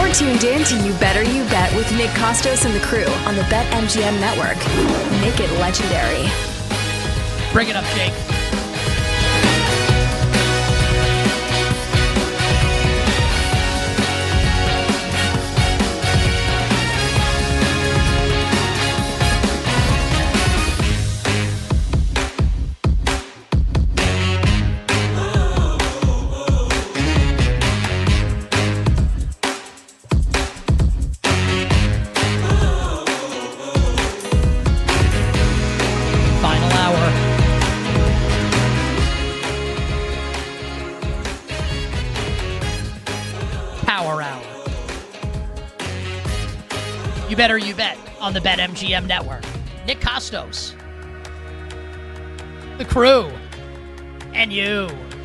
You're tuned in to You Better You Bet with Nick Costos and the crew on the BetMGM network. Make it legendary. Bring it up, Jake. You Better You Bet on the BetMGM network. Nick Costos, the crew, and you.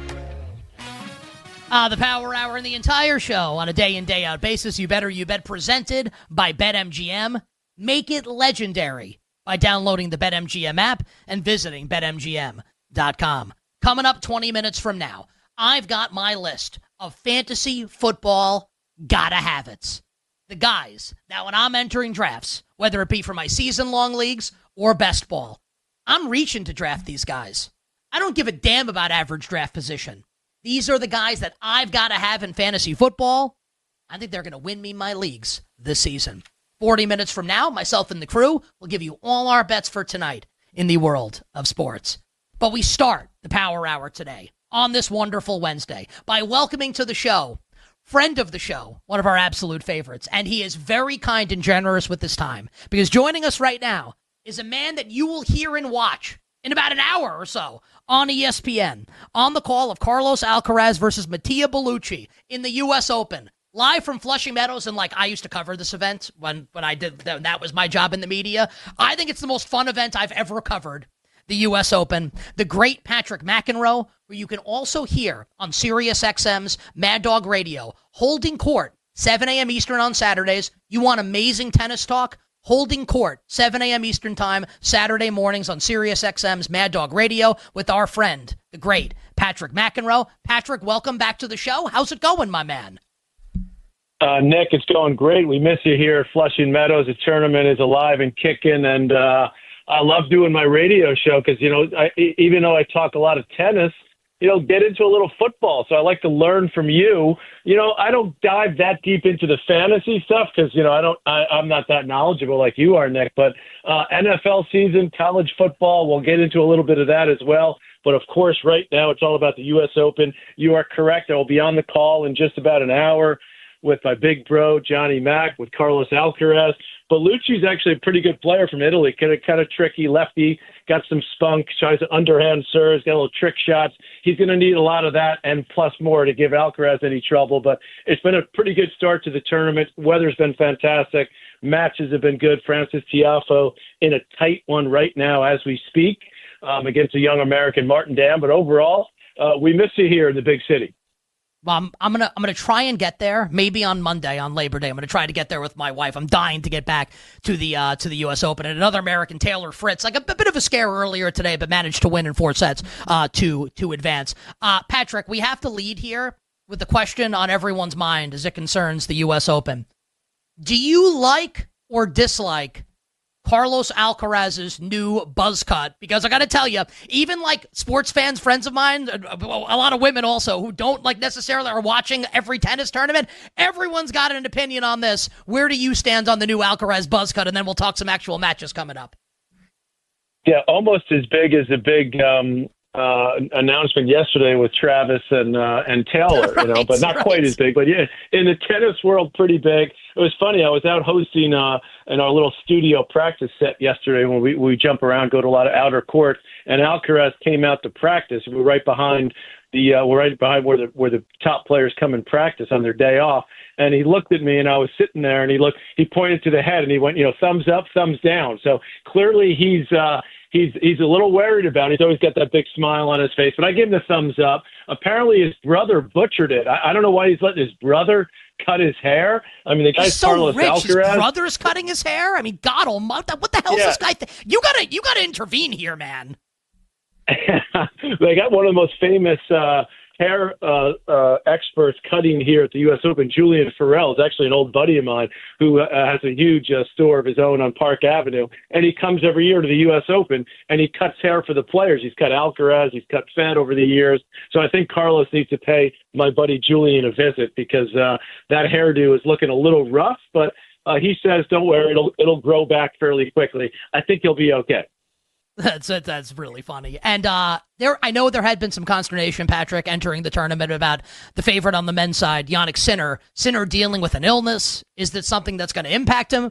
The Power Hour and the entire show on a day in, day out basis. You Better You Bet presented by BetMGM. Make it legendary by downloading the BetMGM app and visiting BetMGM.com. Coming up 20 minutes from now, I've got my list of fantasy football gotta have it's. The guys that when I'm entering drafts, whether it be for my season-long leagues or best ball, I'm reaching to draft these guys. I don't give a damn about average draft position. These are the guys that I've got to have in fantasy football. I think they're going to win me my leagues this season. 40 minutes from now, myself and the crew will give you all our bets for tonight in the world of sports. But we start the Power Hour today on this wonderful Wednesday by welcoming to the show friend of the show, one of our absolute favorites, and he is very kind and generous with his time, because joining us right now is a man that you will hear and watch in about an hour or so on ESPN, on the call of Carlos Alcaraz versus Mattia Bellucci in the U.S. Open, live from Flushing Meadows, and I used to cover this event when I did, that was my job in the media. I think it's the most fun event I've ever covered. The U.S. Open, the great Patrick McEnroe, who you can also hear on SiriusXM's Mad Dog Radio, holding court, 7 a.m. Eastern on Saturdays. You want amazing tennis talk? Holding court, 7 a.m. Eastern time, Saturday mornings on SiriusXM's Mad Dog Radio with our friend, the great Patrick McEnroe. Patrick, welcome back to the show. How's it going, my man? Nick, it's going great. We miss you here at Flushing Meadows. The tournament is alive and kicking, and I love doing my radio show because, even though I talk a lot of tennis, get into a little football. So I like to learn from you. I don't dive that deep into the fantasy stuff because, I'm not that knowledgeable like you are, Nick. But NFL season, college football, we'll get into a little bit of that as well. But, of course, right now it's all about the U.S. Open. You are correct. I will be on the call in just about an hour with my big bro, Johnny Mack, with Carlos Alcaraz. Bellucci's actually a pretty good player from Italy, kind of tricky lefty, got some spunk, tries to underhand serves, got a little trick shots. He's going to need a lot of that and plus more to give Alcaraz any trouble. But it's been a pretty good start to the tournament. Weather's been fantastic. Matches have been good. Francis Tiafoe in a tight one right now as we speak against a young American, Martin Dam. But overall, we miss you here in the big city. Well, I'm gonna try and get there. Maybe on Monday, on Labor Day, I'm gonna try to get there with my wife. I'm dying to get back to the U.S. Open. And another American, Taylor Fritz, like a bit of a scare earlier today, but managed to win in 4 sets to advance. Patrick, we have to lead here with the question on everyone's mind as it concerns the U.S. Open. Do you like or dislike Carlos Alcaraz's new buzz cut? Because I got to tell you, even sports fans, friends of mine, a lot of women also who don't necessarily are watching every tennis tournament, everyone's got an opinion on this. Where do you stand on the new Alcaraz buzz cut? And then we'll talk some actual matches coming up. Yeah, almost as big as the big announcement yesterday with Travis and Taylor, right, but not quite as big. But yeah, in the tennis world, pretty big. It was funny. I was out hosting in our little studio practice set yesterday when we jump around, go to a lot of outer courts, and Alcaraz came out to practice. We're right behind where the top players come and practice on their day off. And he looked at me, and I was sitting there, and he pointed to the head, and he went, thumbs up, thumbs down. So clearly he's a little worried about it. He's always got that big smile on his face, but I give him the thumbs up. Apparently his brother butchered it. I don't know why he's letting his brother cut his hair. I mean, the guy's so Carlos rich. Alcaraz. His brother's cutting his hair. I mean, God almighty, what the hell is this guy? You gotta intervene here, man. They got one of the most famous hair experts cutting here at the U.S. Open, Julian Farrell, is actually an old buddy of mine who has a huge store of his own on Park Avenue. And he comes every year to the U.S. Open, and he cuts hair for the players. He's cut Alcaraz. He's cut Fed over the years. So I think Carlos needs to pay my buddy Julian a visit because that hairdo is looking a little rough. But he says, don't worry, it'll grow back fairly quickly. I think he'll be okay. That's really funny. And I know there had been some consternation, Patrick, entering the tournament about the favorite on the men's side, Jannik Sinner. Sinner dealing with an illness. Is that something that's going to impact him?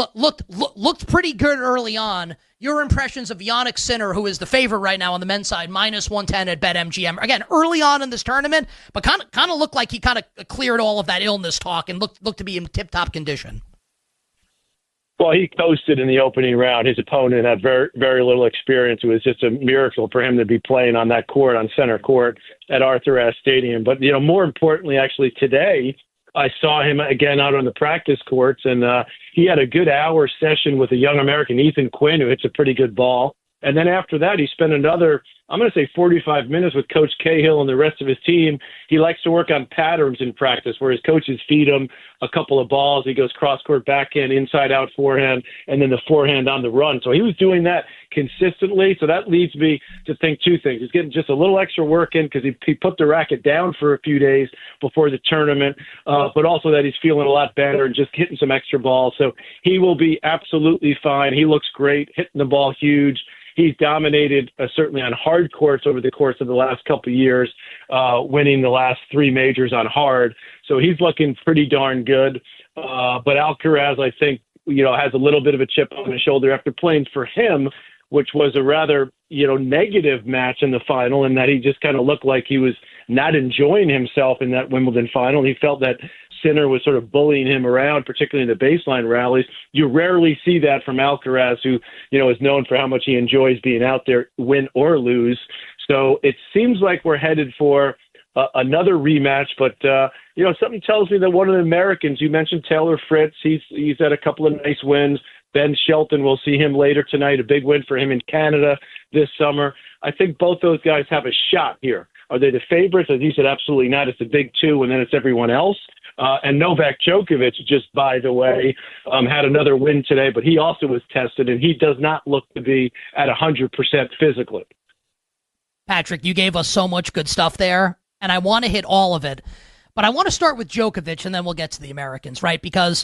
Looked pretty good early on. Your impressions of Jannik Sinner, who is the favorite right now on the men's side, minus 110 at BetMGM. Again, early on in this tournament, but kind of looked like he kind of cleared all of that illness talk and looked to be in tip-top condition. Well, he coasted in the opening round. His opponent had very, very little experience. It was just a miracle for him to be playing on that court, on center court at Arthur Ashe Stadium. But, more importantly, actually today, I saw him again out on the practice courts, and he had a good hour session with a young American, Ethan Quinn, who hits a pretty good ball. And then after that, he spent another, I'm going to say 45 minutes with Coach Cahill and the rest of his team. He likes to work on patterns in practice where his coaches feed him a couple of balls. He goes cross-court backhand, inside-out forehand, and then the forehand on the run. So he was doing that consistently. So that leads me to think two things. He's getting just a little extra work in because he put the racket down for a few days before the tournament, but also that he's feeling a lot better and just hitting some extra balls. So he will be absolutely fine. He looks great, hitting the ball huge. He's dominated certainly on hard courts over the course of the last couple of years, winning the last three majors on hard. So he's looking pretty darn good. But Alcaraz, I think, has a little bit of a chip on his shoulder after playing for him, which was a rather, negative match in the final, and that he just kind of looked like he was not enjoying himself in that Wimbledon final. He felt that Sinner was sort of bullying him around, particularly in the baseline rallies. You rarely see that from Alcaraz, who, is known for how much he enjoys being out there, win or lose. So it seems like we're headed for another rematch, but, something tells me that one of the Americans, you mentioned Taylor Fritz, he's had a couple of nice wins. Ben Shelton, we'll see him later tonight, a big win for him in Canada this summer. I think both those guys have a shot here. Are they the favorites? As you said, absolutely not. It's a big two, and then it's everyone else. And Novak Djokovic, just by the way, had another win today, but he also was tested, and he does not look to be at 100% physically. Patrick, you gave us so much good stuff there, and I want to hit all of it. But I want to start with Djokovic, and then we'll get to the Americans, right? Because,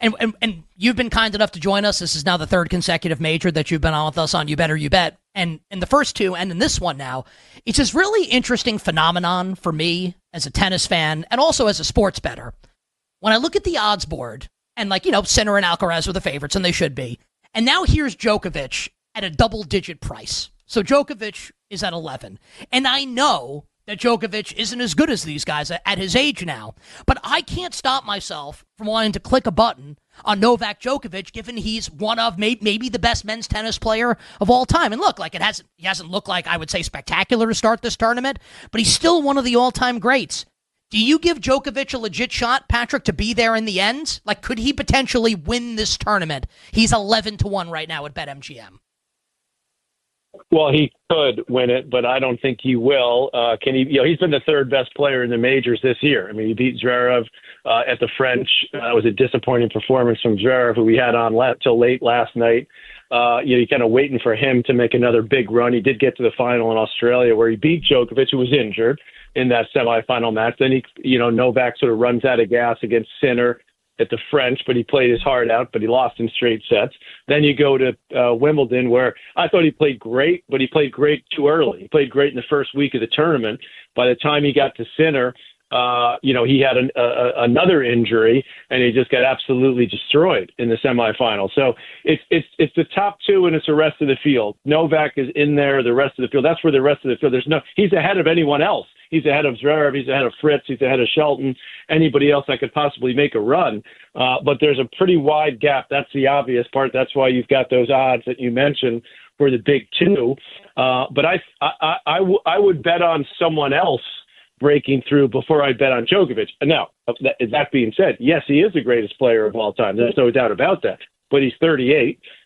and you've been kind enough to join us. This is now the third consecutive major that you've been on with us on You Better You Bet. And in the first two, and in this one now, it's this really interesting phenomenon for me as a tennis fan and also as a sports bettor. When I look at the odds board, and Sinner and Alcaraz are the favorites, and they should be. And now here's Djokovic at a double-digit price. So Djokovic is at 11. And I know that Djokovic isn't as good as these guys at his age now. But I can't stop myself from wanting to click a button on Novak Djokovic, given he's one of maybe the best men's tennis player of all time. And look, he hasn't looked like, I would say, spectacular to start this tournament, but he's still one of the all-time greats. Do you give Djokovic a legit shot, Patrick, to be there in the end? Could he potentially win this tournament? He's 11-1 right now at BetMGM. Well, he could win it, but I don't think he will. Can he? He's been the third best player in the majors this year. I mean, he beat Zverev at the French. It was a disappointing performance from Zverev, who we had on till late last night. You're kind of waiting for him to make another big run. He did get to the final in Australia, where he beat Djokovic, who was injured in that semifinal match. Then Novak sort of runs out of gas against Sinner at the French, but he played his heart out, but he lost in straight sets. Then you go to Wimbledon, where I thought he played great, but he played great too early. He played great in the first week of the tournament. By the time he got to Sinner, he had another injury, and he just got absolutely destroyed in the semifinal. So it's the top two, and it's the rest of the field. Novak is in there, the rest of the field. That's where the rest of the field. He's ahead of anyone else. He's ahead of Zverev. He's ahead of Fritz. He's ahead of Shelton. Anybody else that could possibly make a run. But there's a pretty wide gap. That's the obvious part. That's why you've got those odds that you mentioned for the big two. But I would bet on someone else breaking through before I bet on Djokovic. Now, that being said, yes, he is the greatest player of all time. There's no doubt about that. But he's 38.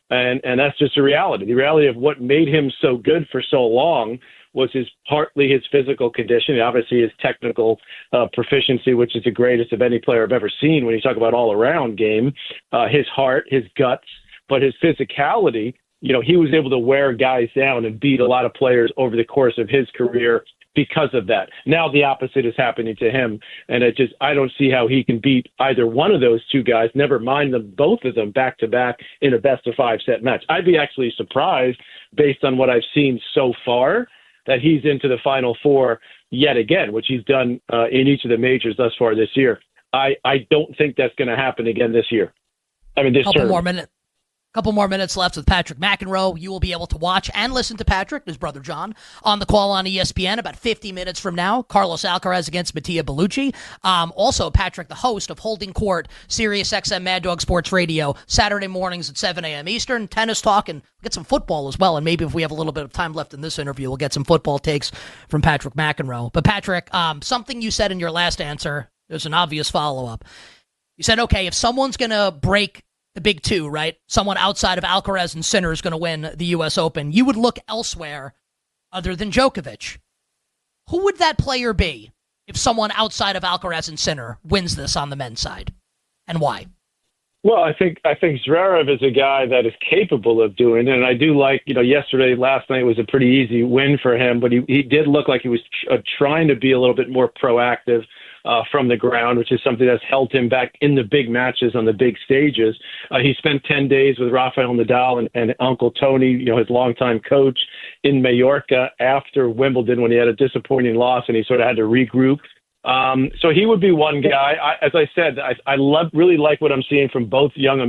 And that's just a reality. The reality of what made him so good for so long was partly his physical condition, obviously his technical proficiency, which is the greatest of any player I've ever seen when you talk about all-around game, his heart, his guts, but his physicality. He was able to wear guys down and beat a lot of players over the course of his career because of that. Now the opposite is happening to him, and I don't see how he can beat either one of those two guys, never mind both of them back-to-back in a best-of-5 set match. I'd be actually surprised, based on what I've seen so far, that he's into the Final Four yet again, which he's done in each of the majors thus far this year. I don't think that's going to happen again this year. This tournament. Couple more minutes left with Patrick McEnroe. You will be able to watch and listen to Patrick, his brother John, on the call on ESPN about 50 minutes from now. Carlos Alcaraz against Mattia Bellucci. Also, Patrick, the host of Holding Court, Sirius XM Mad Dog Sports Radio, Saturday mornings at 7 a.m. Eastern. Tennis talk, and get some football as well. And maybe if we have a little bit of time left in this interview, we'll get some football takes from Patrick McEnroe. But Patrick, something you said in your last answer, there's an obvious follow-up. You said, okay, if someone's going to break the big two, right? Someone outside of Alcaraz and Sinner is going to win the U.S. Open. You would look elsewhere other than Djokovic. Who would that player be if someone outside of Alcaraz and Sinner wins this on the men's side, and why? Well, I think Zverev is a guy that is capable of doing it, and I do like, last night was a pretty easy win for him, but he did look like he was trying to be a little bit more proactive from the ground, which is something that's held him back in the big matches on the big stages. He spent 10 days with Rafael Nadal and Uncle Tony, his longtime coach, in Mallorca after Wimbledon when he had a disappointing loss and he sort of had to regroup. So he would be one guy. As I said, I really like what I'm seeing from both young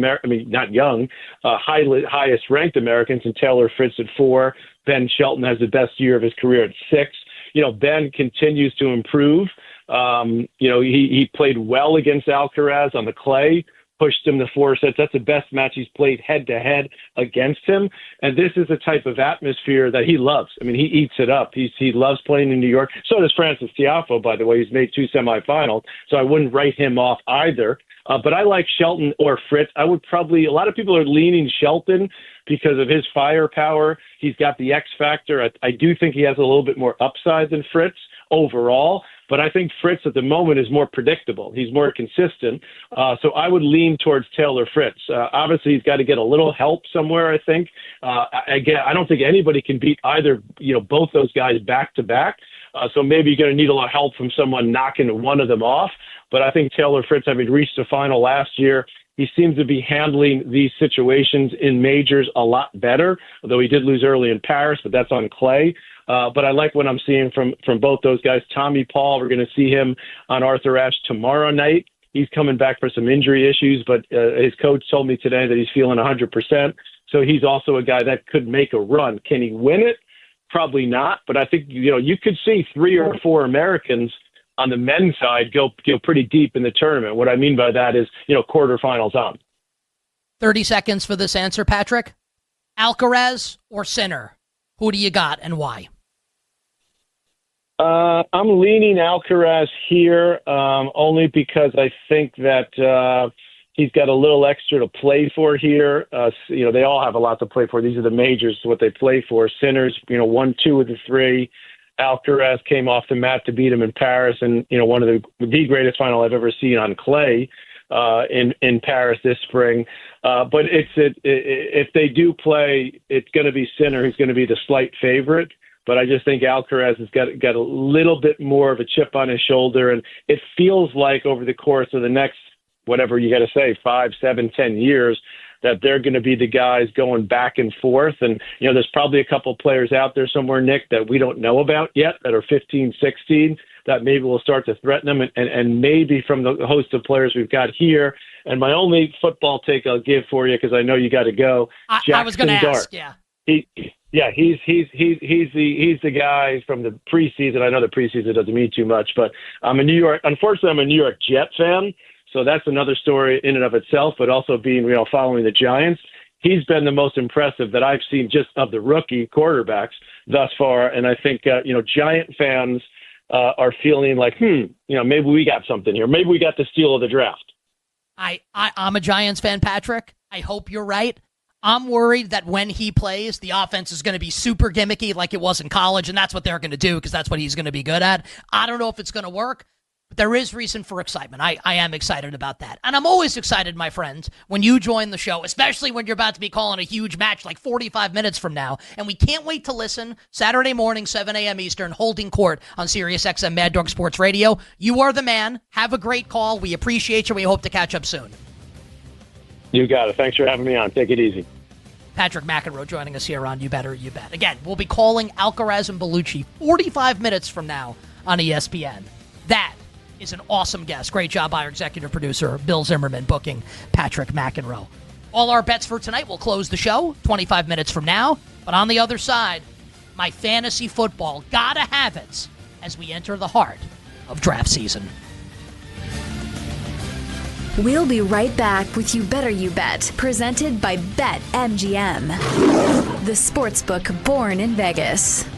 highest ranked Americans, and Taylor Fritz at 4. Ben Shelton has the best year of his career at 6. Ben continues to improve. He played well against Alcaraz on the clay, pushed him to 4 sets. That's the best match he's played head-to-head against him. And this is the type of atmosphere that he loves. He eats it up. He loves playing in New York. So does Francis Tiafoe, by the way. He's made 2 semifinals, so I wouldn't write him off either. But I like Shelton or Fritz. A lot of people are leaning Shelton because of his firepower. He's got the X factor. I do think he has a little bit more upside than Fritz overall, but I think Fritz at the moment is more predictable. He's more consistent. So I would lean towards Taylor Fritz. Obviously, he's got to get a little help somewhere, I think. Again, I don't think anybody can beat either, both those guys back to back. So maybe you're going to need a lot of help from someone knocking one of them off. But I think Taylor Fritz, having reached the final last year, he seems to be handling these situations in majors a lot better, although he did lose early in Paris, but that's on clay. But I like what I'm seeing from both those guys. Tommy Paul, we're going to see him on Arthur Ashe tomorrow night. He's coming back for some injury issues, but his coach told me today that he's feeling 100%. So he's also a guy that could make a run. Can he win it? Probably not. But I think, you could see 3 or 4 Americans on the men's side go pretty deep in the tournament. What I mean by that is, quarterfinals on. 30 seconds for this answer, Patrick. Alcaraz or Sinner? Who do you got and why? I'm leaning Alcaraz here only because I think that he's got a little extra to play for here. They all have a lot to play for. These are the majors, what they play for. Sinner's, 1-2 of the 3. Alcaraz came off the mat to beat him in Paris, and one of the greatest final I've ever seen on clay in Paris this spring. But if they do play, it's going to be Sinner who's going to be the slight favorite. But I just think Alcaraz has got a little bit more of a chip on his shoulder, and it feels like over the course of the next, whatever you got to say, 5, 7, 10 years, that they're going to be the guys going back and forth. And, there's probably a couple players out there somewhere, Nick, that we don't know about yet that are 15, 16, that maybe will start to threaten them. And maybe from the host of players we've got here. And my only football take I'll give for you, because I know you got to go. I was going to ask, yeah. He's the guy from the preseason. I know the preseason doesn't mean too much, but I'm a New York Jet fan. So that's another story in and of itself, but also being, following the Giants. He's been the most impressive that I've seen just of the rookie quarterbacks thus far. And I think, Giant fans are feeling like, maybe we got something here. Maybe we got the steal of the draft. I'm a Giants fan, Patrick. I hope you're right. I'm worried that when he plays, the offense is going to be super gimmicky like it was in college, and that's what they're going to do because that's what he's going to be good at. I don't know if it's going to work, but there is reason for excitement. I am excited about that. And I'm always excited, my friends, when you join the show, especially when you're about to be calling a huge match like 45 minutes from now. And we can't wait to listen Saturday morning, 7 a.m. Eastern, holding court on Sirius XM Mad Dog Sports Radio. You are the man. Have a great call. We appreciate you. We hope to catch up soon. You got it. Thanks for having me on. Take it easy. Patrick McEnroe joining us here on You Better You Bet. Again, we'll be calling Alcaraz and Bellucci 45 minutes from now on ESPN. That is an awesome guest. Great job by our executive producer, Bill Zimmerman, booking Patrick McEnroe. All our bets for tonight will close the show 25 minutes from now. But on the other side, my fantasy football gotta have it as we enter the heart of draft season. We'll be right back with You Better You Bet, presented by BetMGM, the sportsbook born in Vegas.